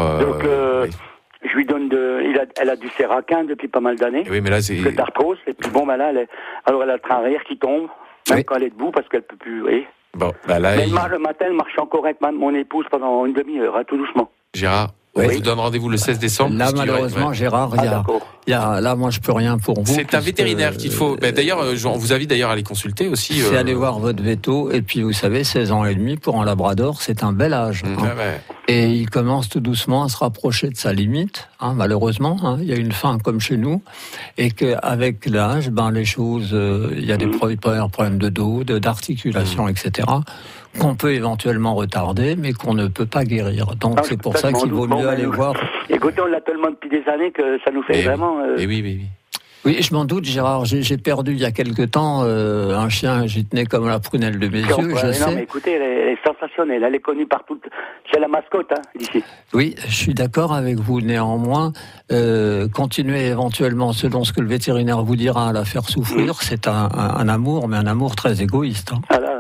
Je lui donne elle a du Séraquin depuis pas mal d'années. Oui, mais là, c'est... De tartrose. Et puis bon, là, alors elle a le train arrière qui tombe, même quand elle est debout, parce qu'elle peut plus... Oui. Bon, là... Mais le matin, elle marche encore avec mon épouse pendant une demi-heure, hein, tout doucement. Gérard, on vous donne rendez-vous le 16 décembre. Là, malheureusement, Gérard, là, moi, je peux rien pour vous. C'est un vétérinaire qu'il faut... d'ailleurs, on vous invite d'ailleurs à aller consulter aussi. C'est aller voir votre veto. Et puis, vous savez, 16 ans et demi, pour un labrador, c'est un bel âge. Et il commence tout doucement à se rapprocher de sa limite, malheureusement. Il y a une fin comme chez nous. Et qu'avec l'âge, les choses... il y a des problèmes de dos, d'articulation, etc., qu'on peut éventuellement retarder, mais qu'on ne peut pas guérir. Donc c'est pour ça qu'il vaut mieux aller voir. Écoutez, on l'a tellement depuis des années que ça nous fait vraiment... Oui. Oui, je m'en doute, Gérard. J'ai perdu il y a quelque temps un chien, j'y tenais comme la prunelle de mes yeux. Non, mais écoutez, elle est sensationnelle. Elle est connue partout. C'est la mascotte d'ici. Oui, je suis d'accord avec vous. Néanmoins, continuez éventuellement selon ce que le vétérinaire vous dira à la faire souffrir. C'est un amour, mais un amour très égoïste.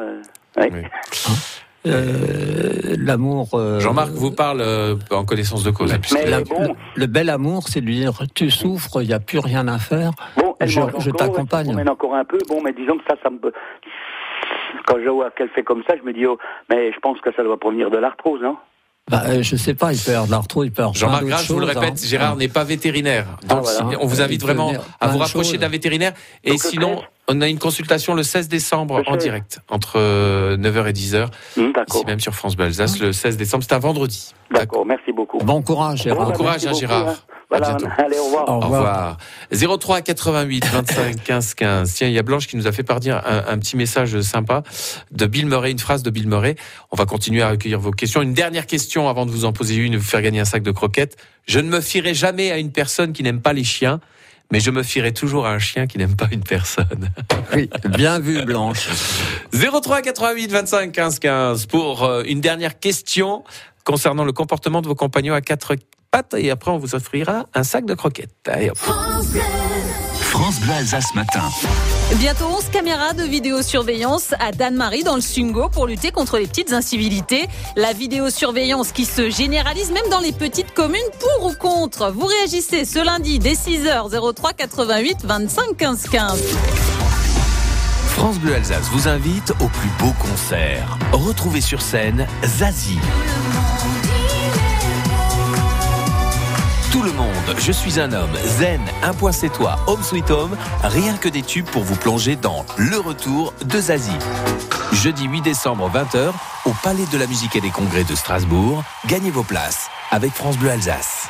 L'amour... Jean-Marc vous parle en connaissance de cause. Le bel amour, c'est de lui dire tu souffres, il n'y a plus rien à faire, je t'accompagne. Elle encore un peu, mais disons que ça me... Quand je vois qu'elle fait comme ça, je me dis, mais je pense que ça doit provenir de l'arthrose, non ? Je sais pas, il peut y avoir de l'arthrose, il peut y avoir Jean-Marc Graff, je vous le répète, Gérard n'est pas vétérinaire. Donc on vous invite vraiment à vous rapprocher d'un vétérinaire. Et sinon, on a une consultation le 16 décembre en direct, entre 9h et 10h, ici même sur France Bleu Alsace, le 16 décembre, c'est un vendredi. D'accord, merci beaucoup. Bon courage, Gérard. Bon courage, Gérard. Voilà, à bientôt. Allez, au revoir. Au revoir. 03 88 25 15 15. Tiens, il y a Blanche qui nous a fait partir un petit message sympa de Bill Murray, une phrase de Bill Murray. On va continuer à recueillir vos questions. Une dernière question avant de vous en poser une et vous faire gagner un sac de croquettes. Je ne me fierai jamais à une personne qui n'aime pas les chiens, mais je me fierai toujours à un chien qui n'aime pas une personne. Oui, bien vu, Blanche. 03 88 25 15 15 pour une dernière question concernant le comportement de vos compagnons à 4 pattes, et après on vous offrira un sac de croquettes. Allez, hop. France Bleu Alsace matin. Bientôt 11 caméras de vidéosurveillance à Danemarie dans le Sungo pour lutter contre les petites incivilités. La vidéosurveillance qui se généralise même dans les petites communes, pour ou contre. Vous réagissez ce lundi dès 6h, 03 88 25 15 15. France Bleu Alsace vous invite au plus beau concert. Retrouvez sur scène Zazie. Tout le monde, je suis un homme, Zen, Un point c'est toi, Home Sweet Home, rien que des tubes pour vous plonger dans le retour de Zazie. Jeudi 8 décembre 20h, au Palais de la Musique et des Congrès de Strasbourg, gagnez vos places avec France Bleu Alsace.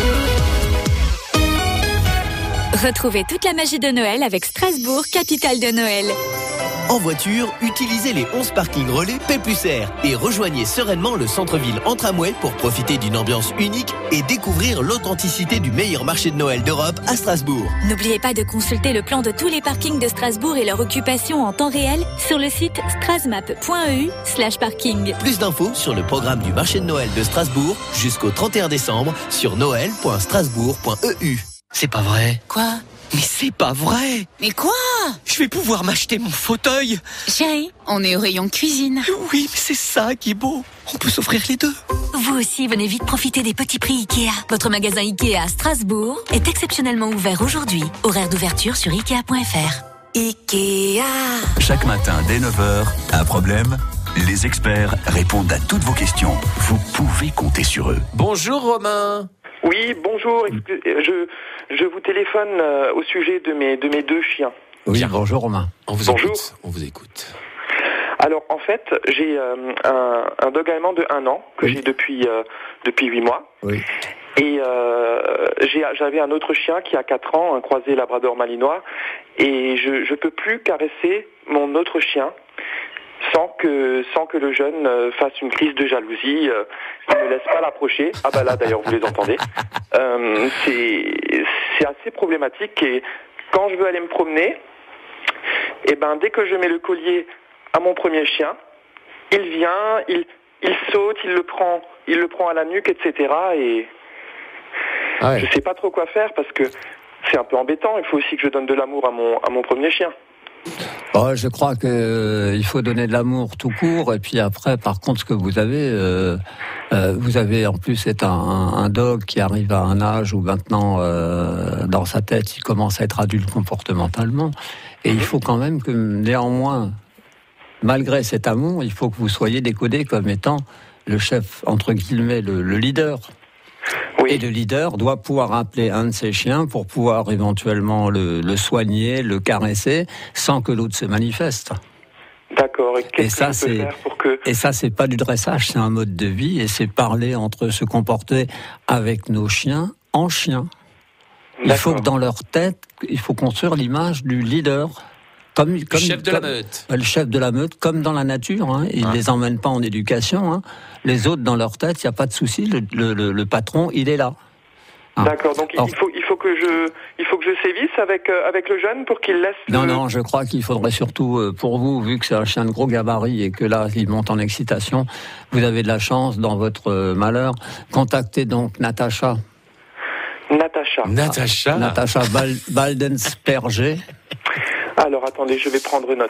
Retrouvez toute la magie de Noël avec Strasbourg, capitale de Noël. En voiture, utilisez les 11 parkings relais P+R et rejoignez sereinement le centre-ville en tramway pour profiter d'une ambiance unique et découvrir l'authenticité du meilleur marché de Noël d'Europe à Strasbourg. N'oubliez pas de consulter le plan de tous les parkings de Strasbourg et leur occupation en temps réel sur le site strasmap.eu/parking. Plus d'infos sur le programme du marché de Noël de Strasbourg jusqu'au 31 décembre sur noël.strasbourg.eu. C'est pas vrai. Quoi ? Mais c'est pas vrai! Mais quoi? Je vais pouvoir m'acheter mon fauteuil! Chérie, on est au rayon cuisine. Oui, mais c'est ça qui est beau! On peut s'offrir les deux! Vous aussi, venez vite profiter des petits prix Ikea. Votre magasin Ikea à Strasbourg est exceptionnellement ouvert aujourd'hui. Horaire d'ouverture sur Ikea.fr. Ikea. Chaque matin dès 9h, un problème, Les experts répondent à toutes vos questions. Vous pouvez compter sur eux. Bonjour Romain. Oui, bonjour. Je vous téléphone au sujet de mes deux chiens. Oui, bien. Bonjour Romain. On vous écoute. Alors en fait, j'ai un dog allemand de 1 an que j'ai depuis 8 mois. Oui. Et j'avais un autre chien qui a 4 ans, un croisé labrador malinois, et je peux plus caresser mon autre chien sans que le jeune fasse une crise de jalousie. Il ne laisse pas l'approcher. Ah bah là d'ailleurs vous les entendez. C'est assez problématique, et quand je veux aller me promener, et ben dès que je mets le collier à mon premier chien, il vient, il saute, il le prend à la nuque, etc. Et je sais pas trop quoi faire parce que c'est un peu embêtant. Il faut aussi que je donne de l'amour à mon premier chien. Je crois que il faut donner de l'amour tout court, et puis après, par contre, ce que vous avez en plus, c'est un dog qui arrive à un âge où maintenant, dans sa tête, il commence à être adulte comportementalement, et il faut quand même que, néanmoins, malgré cet amour, il faut que vous soyez décodé comme étant le chef, entre guillemets, le leader. Oui. Et le leader doit pouvoir appeler un de ses chiens pour pouvoir éventuellement le soigner, le caresser, sans que l'autre se manifeste. D'accord. Et qu'est-ce que je peux faire pour que... Et ça, c'est pas du dressage, c'est un mode de vie, et c'est parler se comporter avec nos chiens en chien. Il faut que dans leur tête, il faut construire l'image du leader. Comme le chef de la meute. Le chef de la meute, comme dans la nature. Ils ne les emmènent pas en éducation. Les autres, dans leur tête, il n'y a pas de souci. Le patron, il est là. D'accord. Donc il faut que je sévisse avec le jeune pour qu'il laisse. Non, je crois qu'il faudrait surtout, pour vous, vu que c'est un chien de gros gabarit et que là, il monte en excitation, vous avez de la chance dans votre malheur. Contactez donc Natacha. Natacha Baldensperger. Alors, attendez, je vais prendre note.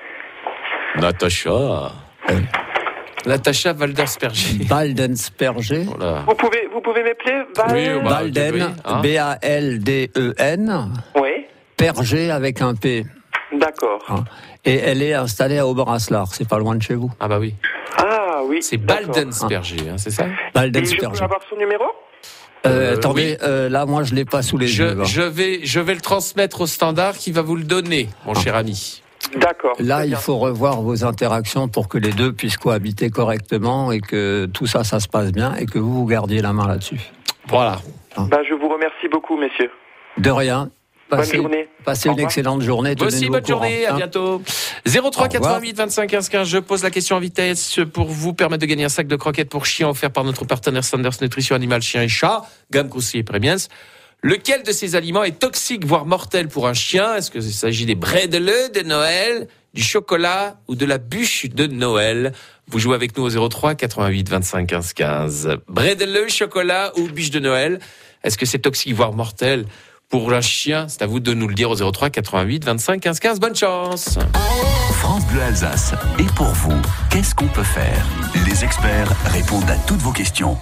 Natacha Baldensperger. Baldensperger. Voilà. Vous pouvez m'appeler Balden, B-A-L-D-E-N. Oui. Perger avec un P. D'accord. Et elle est installée à Oberaslar, c'est pas loin de chez vous. Ah bah oui. Ah oui. C'est Baldensperger, c'est ça? Baldensperger. Et je peux avoir son numéro? Attendez, là, moi, je l'ai pas sous les yeux. Je vais le transmettre au standard qui va vous le donner, mon cher ami. D'accord. Là, il faut revoir vos interactions pour que les deux puissent cohabiter correctement et que tout ça se passe bien et que vous gardiez la main là-dessus. Voilà. Je vous remercie beaucoup, messieurs. De rien. Bonne journée. Passez une excellente journée. Vous aussi, bonne journée. À bientôt. 03 88 25 15 15. Je pose la question en vitesse pour vous permettre de gagner un sac de croquettes pour chiens offert par notre partenaire Sanders Nutrition Animal Chien et Chat, gamme Croussi et Premiens. Lequel de ces aliments est toxique, voire mortel pour un chien? Est-ce qu'il s'agit des bredele de Noël, du chocolat ou de la bûche de Noël? Vous jouez avec nous au 03 88 25 15 15. Bredele, chocolat ou bûche de Noël? Est-ce que c'est toxique, voire mortel pour un chien? C'est à vous de nous le dire au 03 88 25 15 15. Bonne chance. France Bleu Alsace. Et pour vous, qu'est-ce qu'on peut faire? Les experts répondent à toutes vos questions.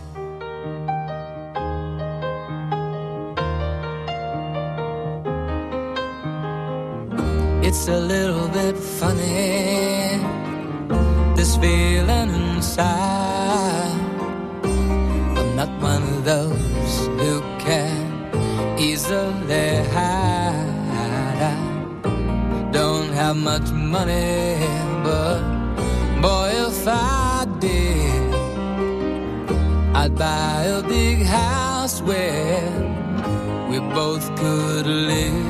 It's a little bit funny, this feeling inside. I'm not one of those who can easily hide. I don't have much money, but boy, if I did, I'd buy a big house where we both could live.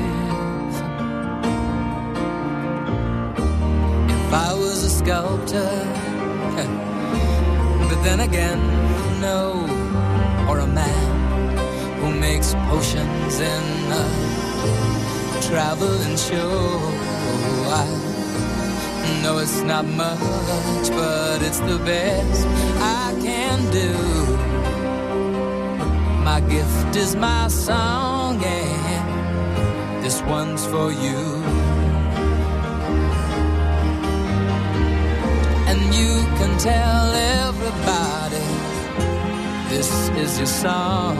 If I was a sculptor, but then again, no, or a man who makes potions in a traveling show. I know it's not much, but it's the best I can do. My gift is my song, and this one's for you. And you can tell everybody this is your song.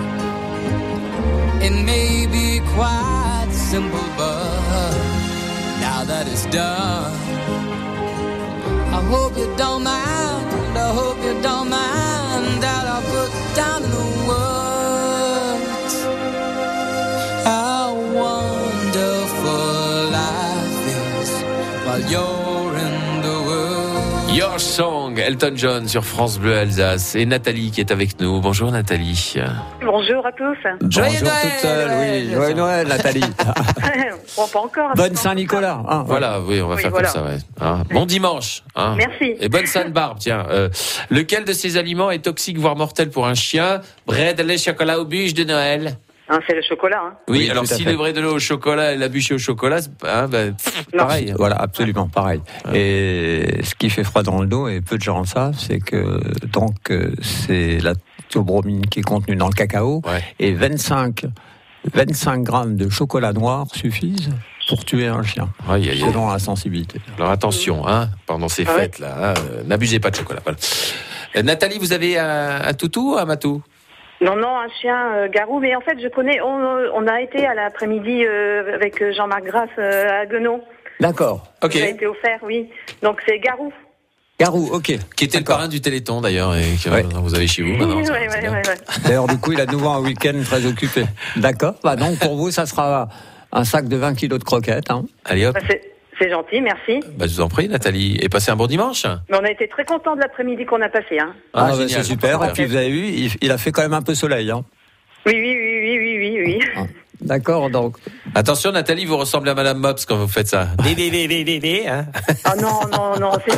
It may be quite simple, but now that it's done, I hope you don't mind, I hope you don't mind that I put down in the words how wonderful life is while you're in the world. Your Song, Elton John sur France Bleu Alsace. Et Nathalie qui est avec nous. Bonjour Nathalie. Bonjour à tous. Bonjour toute seule, oui. Joyeux Noël, Nathalie. Bon, pas encore. Bonne Saint-Nicolas. Hein, voilà, oui, on va faire voilà. comme ça. Ouais. Hein. Bon dimanche. Hein. Merci. Et bonne Sainte-Barbe, tiens. Lequel de ces aliments est toxique, voire mortel pour un chien? Bread, lait, chocolat ou bûche de Noël? Hein, c'est le chocolat. Hein. Oui, alors si le bread de l'eau au chocolat et la bûche au chocolat, pareil. Voilà, absolument pareil. Et ce qui fait froid dans le dos, et peu de gens le savent, c'est que c'est la théobromine qui est contenue dans le cacao, et 25 grammes de chocolat noir suffisent pour tuer un chien, selon la sensibilité. Alors attention, hein, pendant ces fêtes-là, n'abusez pas de chocolat. Voilà. Nathalie, vous avez un toutou ou un matou? Non, un chien garou, mais en fait, je connais, on a été à l'après-midi avec Jean-Marc Grasse à Guenon. D'accord, ok. Ça a été offert, oui. Donc c'est garou. Garou, ok. Qui était le parrain du Téléthon d'ailleurs, et que vous avez chez vous maintenant. Ouais. D'ailleurs, du coup, il a de nouveau un week-end très occupé. D'accord, donc pour vous, ça sera un sac de 20 kilos de croquettes. Hein. Allez hop. C'est gentil, merci. Je vous en prie, Nathalie. Et passez un bon dimanche. Mais on a été très contents de l'après-midi qu'on a passé. Hein. Génial, c'est super. Et puis vous avez vu, il a fait quand même un peu soleil. Hein. Oui. D'accord, donc. Attention, Nathalie, vous ressemblez à Madame Mops quand vous faites ça. Hein. Ah non, c'est...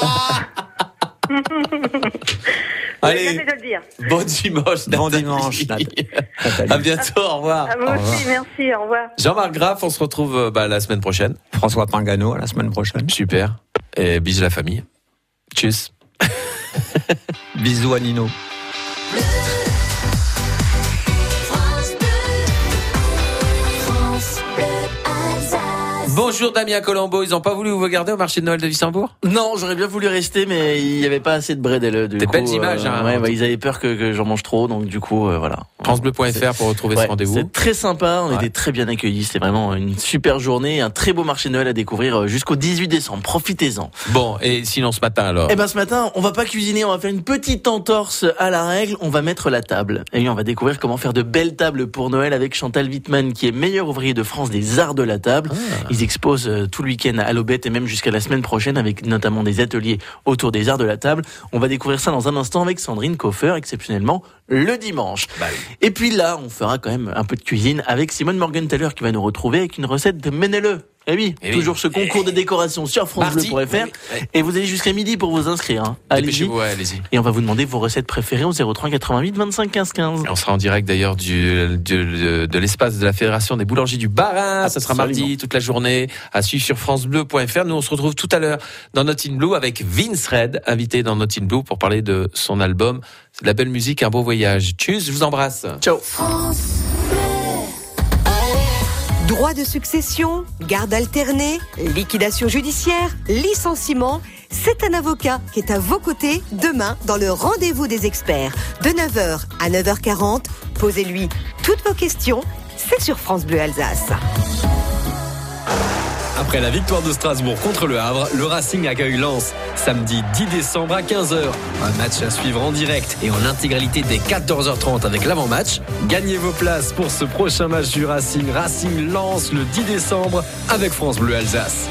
Allez, de le dire. Bon dimanche, Nathalie. Bon dimanche, Nathalie. À bientôt, au revoir. À vous aussi, merci, au revoir. Jean-Marc Graff, on se retrouve la semaine prochaine. François Pingano, la semaine prochaine. Super. Et bisous la famille. Tchuss. Bisous à Nino. Bonjour Damien Colombo, ils n'ont pas voulu vous regarder au marché de Noël de Wissembourg? Non, j'aurais bien voulu rester, mais il n'y avait pas assez de bredel. Des belles images, hein. Ils avaient peur que j'en mange trop, donc du coup, voilà. FranceBleu.fr pour retrouver ce rendez-vous. C'est très sympa, on était très bien accueillis, c'était vraiment une super journée, un très beau marché de Noël à découvrir jusqu'au 18 décembre, profitez-en. Bon, et sinon ce matin alors? Ce matin, on va pas cuisiner, on va faire une petite entorse à la règle, on va mettre la table. Et on va découvrir comment faire de belles tables pour Noël avec Chantal Wittmann, qui est meilleur ouvrier de France des arts de la table. Ils exposent tout le week-end à l'Aubette et même jusqu'à la semaine prochaine avec notamment des ateliers autour des arts de la table. On va découvrir ça dans un instant avec Sandrine Koffer, exceptionnellement le dimanche. Et puis là, on fera quand même un peu de cuisine avec Simone Morgenthaler qui va nous retrouver avec une recette de Méneleux. Toujours ce concours de décoration sur francebleu.fr. Et vous allez jusqu'à midi pour vous inscrire. Hein. Allez-y. Et on va vous demander vos recettes préférées au 03 88 25 15 15. On sera en direct d'ailleurs de l'espace de la Fédération des boulangers du Bas-Rhin. Ça sera mardi toute la journée à suivre sur francebleu.fr. Nous on se retrouve tout à l'heure dans Not in Blue avec Vince Red, invité dans Not in Blue pour parler de son album. C'est de la belle musique, un beau voyage. Tchuss, je vous embrasse. Ciao. Droit de succession, garde alternée, liquidation judiciaire, licenciement, c'est un avocat qui est à vos côtés demain dans le rendez-vous des experts. De 9h à 9h40, posez-lui toutes vos questions, c'est sur France Bleu Alsace. Après la victoire de Strasbourg contre le Havre, le Racing accueille Lens. Samedi 10 décembre à 15h. Un match à suivre en direct et en intégralité dès 14h30 avec l'avant-match. Gagnez vos places pour ce prochain match du Racing. Racing Lens le 10 décembre avec France Bleu Alsace.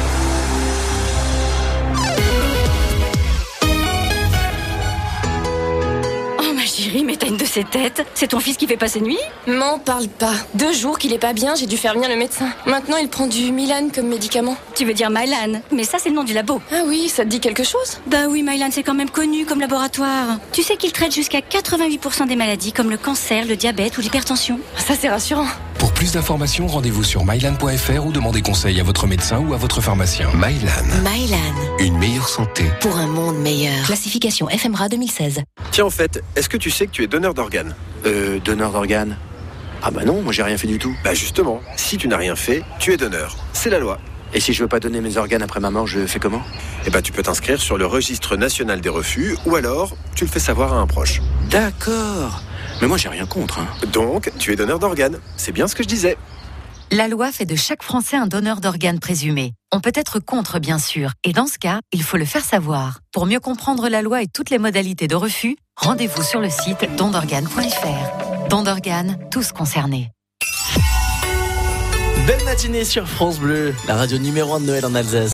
Chérie, mais t'as une de ces têtes. C'est ton fils qui fait passer nuit? M'en parle pas. 2 jours qu'il est pas bien, j'ai dû faire venir le médecin. Maintenant, il prend du Mylan comme médicament. Tu veux dire Mylan? Mais ça, c'est le nom du labo. Ah oui, ça te dit quelque chose? Bah oui, Mylan, c'est quand même connu comme laboratoire. Tu sais qu'il traite jusqu'à 88% des maladies comme le cancer, le diabète ou l'hypertension. Ça, c'est rassurant. Pour plus d'informations, rendez-vous sur mylan.fr ou demandez conseil à votre médecin ou à votre pharmacien. Mylan. Mylan. Une meilleure santé. Pour un monde meilleur. Classification FMRA 2016. Tiens, en fait, est-ce que tu sais que tu es donneur d'organes? Donneur d'organes? Ah bah non, moi j'ai rien fait du tout. Bah justement, si tu n'as rien fait, tu es donneur. C'est la loi. Et si je veux pas donner mes organes après ma mort, je fais comment? Eh bah tu peux t'inscrire sur le registre national des refus ou alors tu le fais savoir à un proche. D'accord. Mais moi j'ai rien contre. Hein. Donc, tu es donneur d'organes. C'est bien ce que je disais. La loi fait de chaque Français un donneur d'organes présumé. On peut être contre, bien sûr, et dans ce cas, il faut le faire savoir. Pour mieux comprendre la loi et toutes les modalités de refus, rendez-vous sur le site dondorganes.fr. Don d'organes, tous concernés. Belle matinée sur France Bleu, la radio numéro 1 de Noël en Alsace.